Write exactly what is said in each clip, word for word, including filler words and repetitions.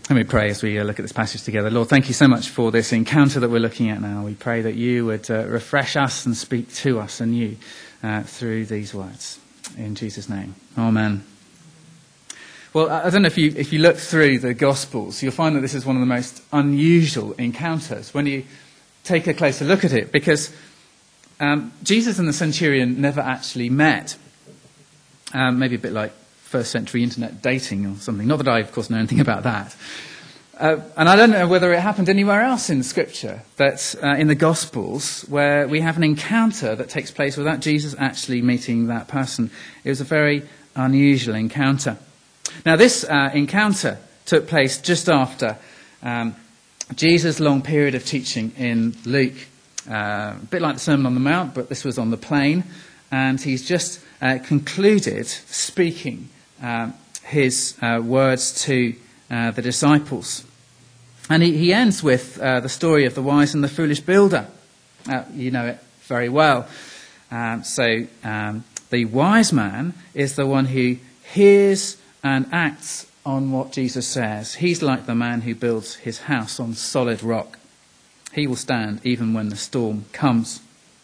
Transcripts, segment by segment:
Let me pray as we uh, look at this passage together. Lord, thank you so much for this encounter that we're looking at now. We pray that you would uh, refresh us and speak to us anew uh, through these words. In Jesus' name, amen. Well, I don't know if you if you look through the Gospels, you'll find that this is one of the most unusual encounters when you take a closer look at it, because um, Jesus and the centurion never actually met. Um, maybe a bit like first century internet dating or something. Not that I, of course, know anything about that. Uh, and I don't know whether it happened anywhere else in Scripture, that uh, in the Gospels, where we have an encounter that takes place without Jesus actually meeting that person. It was a very unusual encounter. Now, this uh, encounter took place just after um, Jesus' long period of teaching in Luke. Uh, a bit like the Sermon on the Mount, but this was on the plain. And he's just uh, concluded speaking uh, his uh, words to uh, the disciples. And he, he ends with uh, the story of the wise and the foolish builder. Uh, you know it very well. Um, so um, the wise man is the one who hears and acts on what Jesus says. He's like the man who builds his house on solid rock. He will stand even when the storm comes.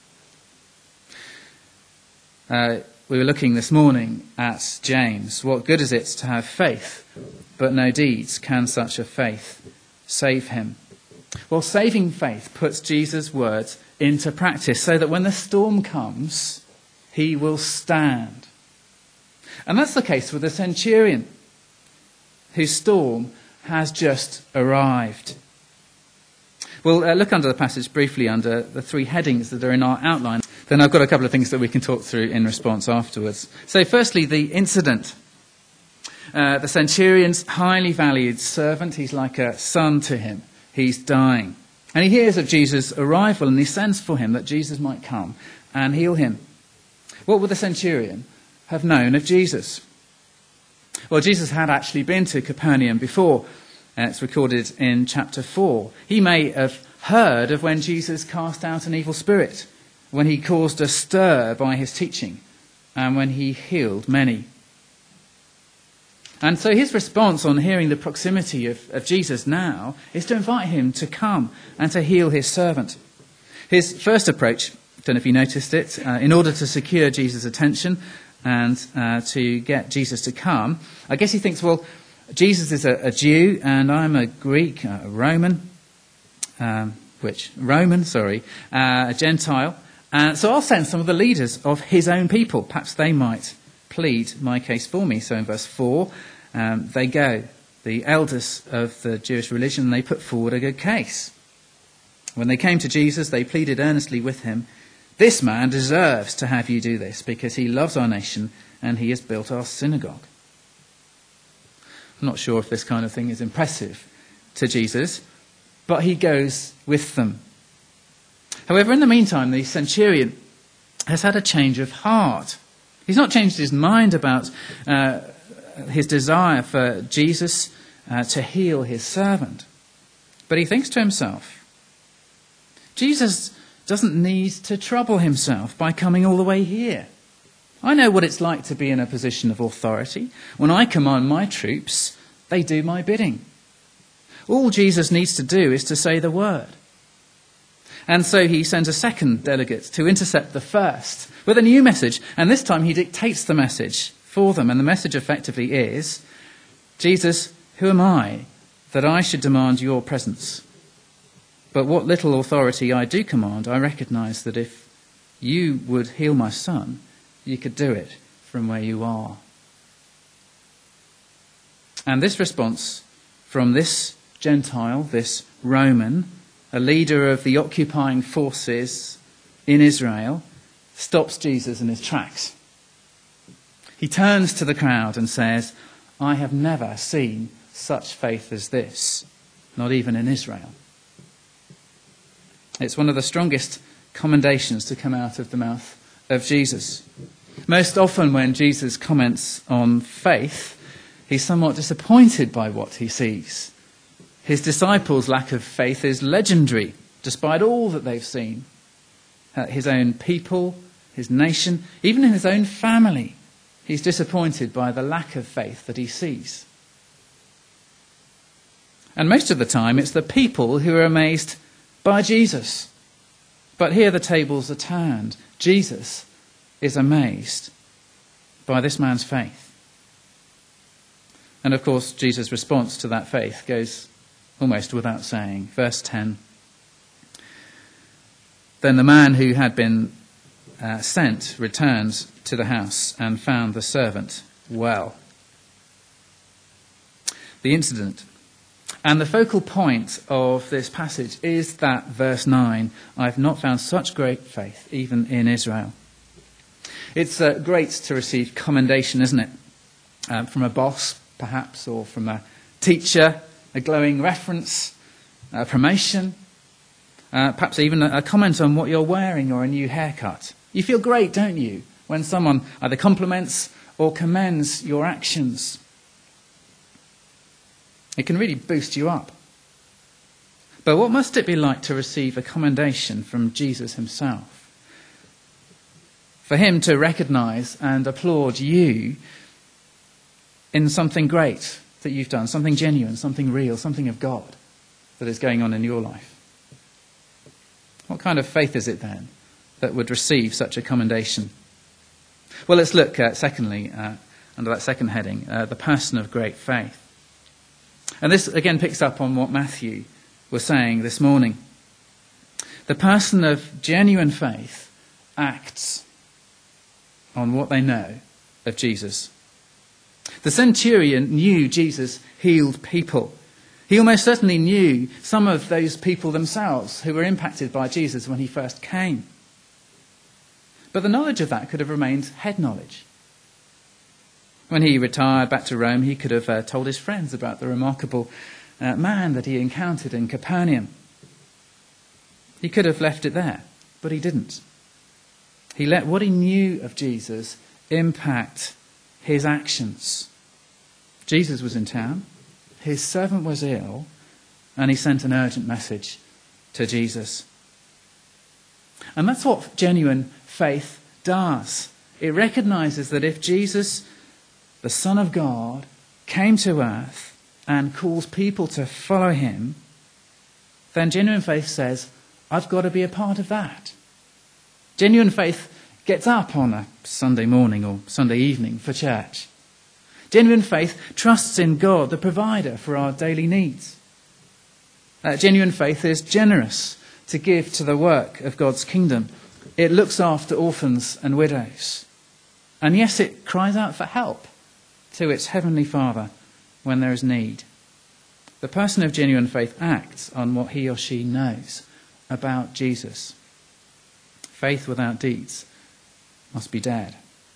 Uh, we were looking this morning at James. What good is it to have faith, but no deeds? Can such a faith save him? Well, saving faith puts Jesus' words into practice so that when the storm comes, he will stand. And that's the case with the centurion, whose storm has just arrived. We'll uh, look under the passage briefly under the three headings that are in our outline. Then I've got a couple of things that we can talk through in response afterwards. So firstly, the incident. Uh, the centurion's highly valued servant, he's like a son to him. He's dying. And he hears of Jesus' arrival and he sends for him that Jesus might come and heal him. What would the centurion have known of Jesus? Well, Jesus had actually been to Capernaum before. Uh, it's recorded in chapter four. He may have heard of when Jesus cast out an evil spirit, when he caused a stir by his teaching, and when he healed many. And so his response on hearing the proximity of, of Jesus now is to invite him to come and to heal his servant. His first approach, I don't know if you noticed it, uh, in order to secure Jesus' attention and uh, to get Jesus to come, I guess he thinks, well, Jesus is a, a Jew and I'm a Greek, a Roman, um, which, Roman, sorry, uh, a Gentile. Uh, so I'll send some of the leaders of his own people. Perhaps they might plead my case for me. So in verse four, um, they go, the elders of the Jewish religion, and they put forward a good case. When they came to Jesus, they pleaded earnestly with him, "This man deserves to have you do this because he loves our nation and he has built our synagogue." I'm not sure if this kind of thing is impressive to Jesus, but he goes with them. However, in the meantime, the centurion has had a change of heart. He's not changed his mind about uh, his desire for Jesus uh, to heal his servant. But he thinks to himself, Jesus doesn't need to trouble himself by coming all the way here. I know what it's like to be in a position of authority. When I command my troops, they do my bidding. All Jesus needs to do is to say the word. And so he sends a second delegate to intercept the first with a new message. And this time he dictates the message for them. And the message effectively is, Jesus, who am I that I should demand your presence? But what little authority I do command, I recognize that if you would heal my son, you could do it from where you are. And this response from this Gentile, this Roman, a leader of the occupying forces in Israel, stops Jesus in his tracks. He turns to the crowd and says, "I have never seen such faith as this, not even in Israel." It's one of the strongest commendations to come out of the mouth of Jesus. Most often when Jesus comments on faith, he's somewhat disappointed by what he sees. His disciples' lack of faith is legendary, despite all that they've seen. Uh, his own people, his nation, even in his own family, he's disappointed by the lack of faith that he sees. And most of the time, it's the people who are amazed by Jesus. But here the tables are turned. Jesus is amazed by this man's faith. And of course, Jesus' response to that faith goes almost without saying. Verse ten. Then the man who had been uh, sent returned to the house and found the servant well. The incident and the focal point of this passage is that verse nine, I've not found such great faith even in Israel. It's uh, great to receive commendation, isn't it? Um, from a boss, perhaps, or from a teacher, a glowing reference, a promotion, uh, perhaps even a, a comment on what you're wearing or a new haircut. You feel great, don't you, when someone either compliments or commends your actions. It can really boost you up. But what must it be like to receive a commendation from Jesus himself? For him to recognize and applaud you in something great that you've done, something genuine, something real, something of God that is going on in your life. What kind of faith is it then that would receive such a commendation? Well, let's look, uh, secondly, uh, under that second heading, uh, the person of great faith. And this again picks up on what Matthew was saying this morning. The person of genuine faith acts on what they know of Jesus. The centurion knew Jesus healed people. He almost certainly knew some of those people themselves who were impacted by Jesus when he first came. But the knowledge of that could have remained head knowledge. When he retired back to Rome, he could have uh, told his friends about the remarkable uh, man that he encountered in Capernaum. He could have left it there, but he didn't. He let what he knew of Jesus impact his actions. Jesus was in town, his servant was ill, and he sent an urgent message to Jesus. And that's what genuine faith does. It recognizes that if Jesus, the Son of God, came to earth and calls people to follow him, then genuine faith says, I've got to be a part of that. Genuine faith gets up on a Sunday morning or Sunday evening for church. Genuine faith trusts in God, the provider for our daily needs. Uh, genuine faith is generous to give to the work of God's kingdom. It looks after orphans and widows. And yes, it cries out for help to its heavenly Father when there is need. The person of genuine faith acts on what he or she knows about Jesus. Faith without deeds must be dead.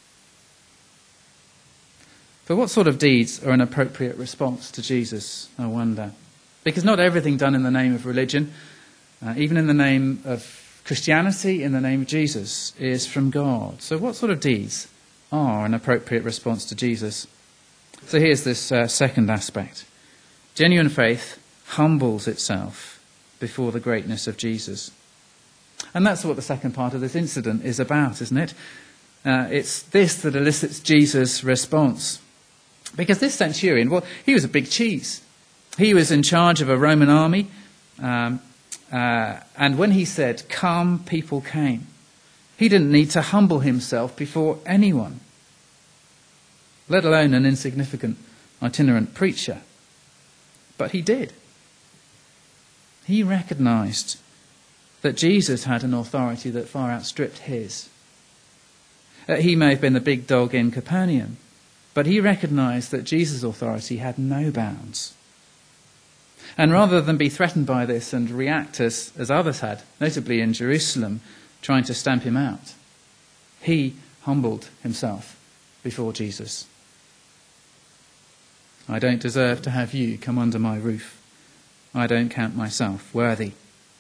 But what sort of deeds are an appropriate response to Jesus, I wonder? Because not everything done in the name of religion, uh, even in the name of Christianity, in the name of Jesus, is from God. So what sort of deeds are an appropriate response to Jesus? So here's this uh, second aspect. Genuine faith humbles itself before the greatness of Jesus. And that's what the second part of this incident is about, isn't it? Uh, it's this that elicits Jesus' response. Because this centurion, well, he was a big cheese. He was in charge of a Roman army. Um, uh, and when he said, come, people came. He didn't need to humble himself before anyone, let alone an insignificant itinerant preacher. But he did. He recognized that Jesus had an authority that far outstripped his. Uh, he may have been the big dog in Capernaum, but he recognized that Jesus' authority had no bounds. And rather than be threatened by this and react as, as others had, notably in Jerusalem, trying to stamp him out, he humbled himself before Jesus. I don't deserve to have you come under my roof. I don't count myself worthy.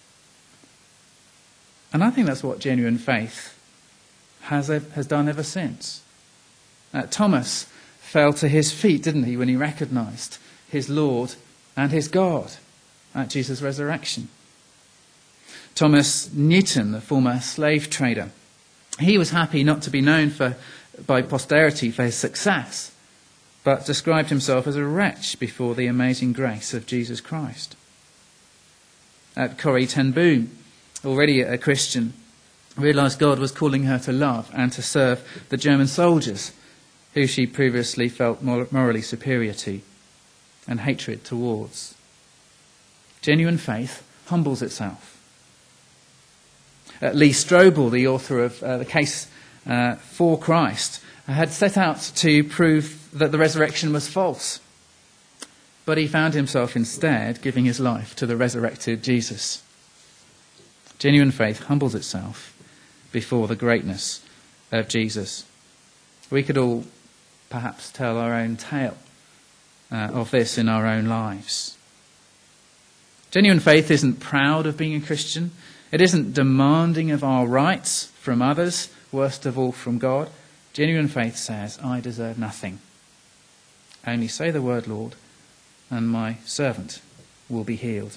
And I think that's what genuine faith has, has done ever since. Uh, Thomas fell to his feet, didn't he, when he recognized his Lord and his God at Jesus' resurrection. Thomas Newton, the former slave trader, he was happy not to be known for, by posterity for his success, but described himself as a wretch before the amazing grace of Jesus Christ. At Corrie ten Boom, already a Christian, realised God was calling her to love and to serve the German soldiers who she previously felt morally superior to and hatred towards. Genuine faith humbles itself. Uh, Lee Strobel, the author of uh, The Case uh, for Christ, had set out to prove that the resurrection was false. But he found himself instead giving his life to the resurrected Jesus. Genuine faith humbles itself before the greatness of Jesus. We could all perhaps tell our own tale uh, of this in our own lives. Genuine faith isn't proud of being a Christian. It isn't demanding of our rights from others, worst of all from God. Genuine faith says, I deserve nothing. Only say the word, Lord, and my servant will be healed.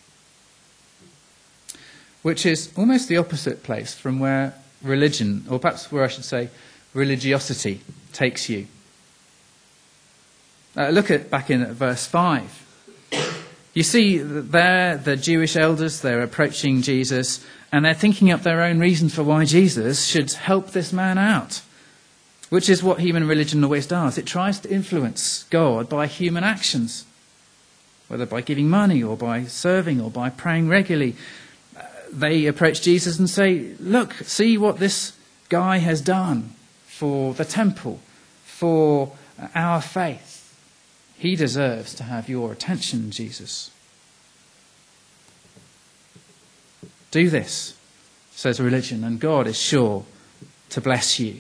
Which is almost the opposite place from where religion, or perhaps where I should say religiosity, takes you. Uh, look at back in verse five. You see there the Jewish elders, they're approaching Jesus and they're thinking up their own reason for why Jesus should help this man out, which is what human religion always does. It tries to influence God by human actions, whether by giving money or by serving or by praying regularly. Uh, they approach Jesus and say, look, see what this guy has done for the temple, for our faith. He deserves to have your attention, Jesus. Do this, says religion, and God is sure to bless you.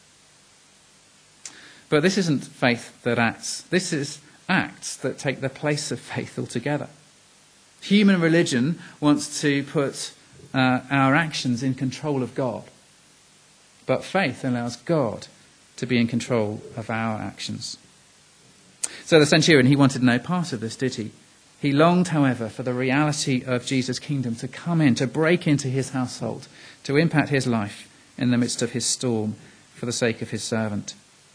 But this isn't faith that acts. This is acts that take the place of faith altogether. Human religion wants to put uh, our actions in control of God. But faith allows God to be in control of our actions. So the centurion, he wanted no part of this, did he? He longed, however, for the reality of Jesus' kingdom to come in, to break into his household, to impact his life in the midst of his storm for the sake of his servant.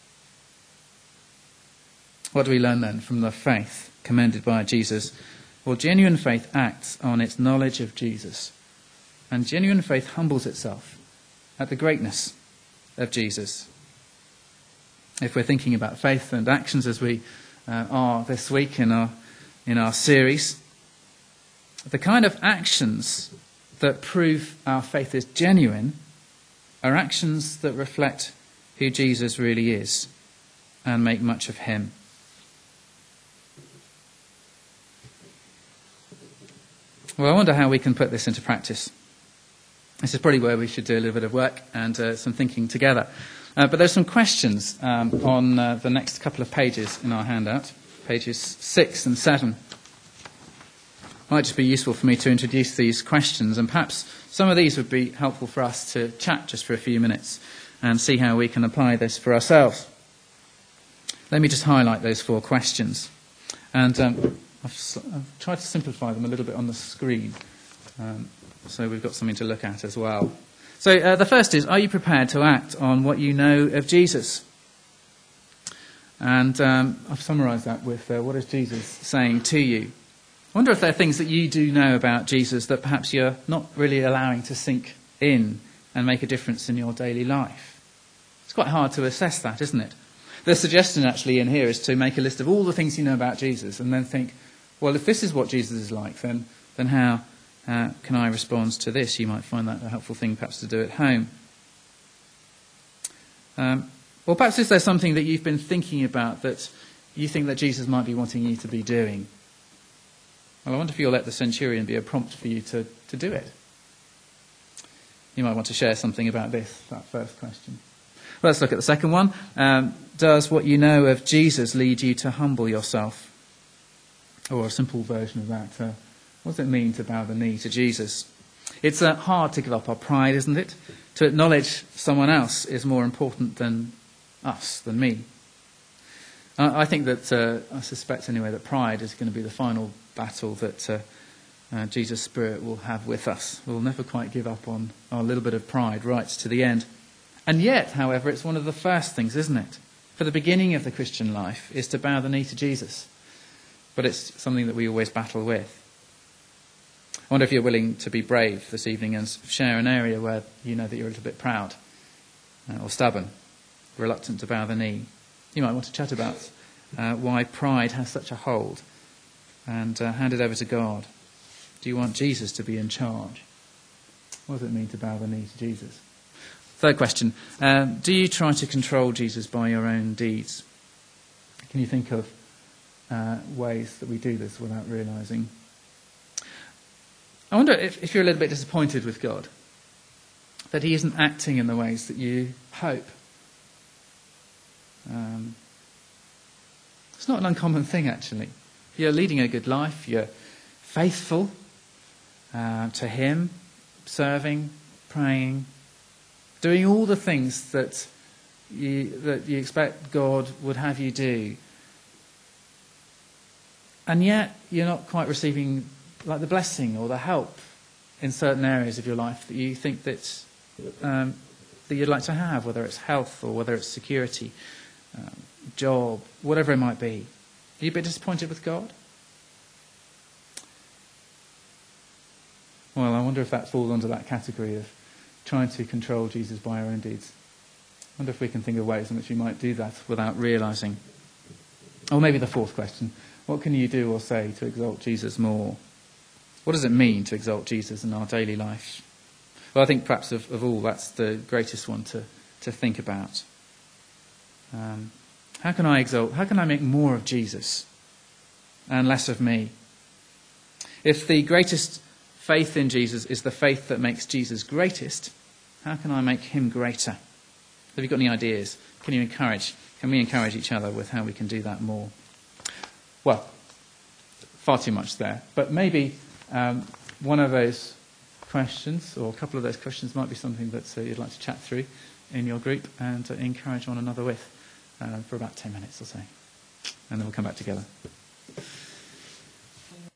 What do we learn then from the faith commended by Jesus? Well, genuine faith acts on its knowledge of Jesus. And genuine faith humbles itself at the greatness of Jesus. If we're thinking about faith and actions as we uh, are this week in our in our series, the kind of actions that prove our faith is genuine are actions that reflect who Jesus really is and make much of him. Well, I wonder how we can put this into practice. This is probably where we should do a little bit of work and uh, some thinking together. Uh, but there's some questions um, on uh, the next couple of pages in our handout, pages six and seven. It might just be useful for me to introduce these questions, and perhaps some of these would be helpful for us to chat just for a few minutes and see how we can apply this for ourselves. Let me just highlight those four questions. And um, I've, I've tried to simplify them a little bit on the screen, um, so we've got something to look at as well. So uh, the first is, are you prepared to act on what you know of Jesus? And um, I've summarised that with, uh, what is Jesus saying to you? I wonder if there are things that you do know about Jesus that perhaps you're not really allowing to sink in and make a difference in your daily life. It's quite hard to assess that, isn't it? The suggestion actually in here is to make a list of all the things you know about Jesus and then think, well, if this is what Jesus is like, then, then how Uh, can I respond to this? You might find that a helpful thing perhaps to do at home. Um, or perhaps is there something that you've been thinking about that you think that Jesus might be wanting you to be doing? Well, I wonder if you'll let the centurion be a prompt for you to, to do it. You might want to share something about this, that first question. Well, let's look at the second one. Um, does what you know of Jesus lead you to humble yourself? Or a simple version of that, uh, what does it mean to bow the knee to Jesus? It's uh, hard to give up our pride, isn't it? To acknowledge someone else is more important than us, than me. Uh, I think that, uh, I suspect anyway, that pride is going to be the final battle that uh, uh, Jesus' Spirit will have with us. We'll never quite give up on our little bit of pride right to the end. And yet, however, it's one of the first things, isn't it? for the beginning of the Christian life is to bow the knee to Jesus. But it's something that we always battle with. I wonder if you're willing to be brave this evening and share an area where you know that you're a little bit proud uh, or stubborn, reluctant to bow the knee. You might want to chat about uh, why pride has such a hold and uh, hand it over to God. Do you want Jesus to be in charge? What does it mean to bow the knee to Jesus? Third question, um, do you try to control Jesus by your own deeds? Can you think of uh, ways that we do this without realising? I wonder if, if you're a little bit disappointed with God, that he isn't acting in the ways that you hope. Um, it's not an uncommon thing, actually. You're leading a good life, you're faithful uh, to him, serving, praying, doing all the things that you, that you expect God would have you do. And yet you're not quite receiving like the blessing or the help in certain areas of your life that you think that, um, that you'd like to have, whether it's health or whether it's security, um, job, whatever it might be. Are you a bit disappointed with God? Well, I wonder if that falls under that category of trying to control Jesus by our own deeds. I wonder if we can think of ways in which we might do that without realising. Or maybe the fourth question, what can you do or say to exalt Jesus more? What does it mean to exalt Jesus in our daily life? Well, I think perhaps of, of all, that's the greatest one to, to think about. Um, how can I exalt, how can I make more of Jesus and less of me? If the greatest faith in Jesus is the faith that makes Jesus greatest, how can I make him greater? Have you got any ideas? Can you encourage, can we encourage each other with how we can do that more? Well, far too much there, but maybe um, one of those questions, or a couple of those questions, might be something that uh, you'd like to chat through in your group and uh, encourage one another with uh, for about ten minutes or so. And then we'll come back together.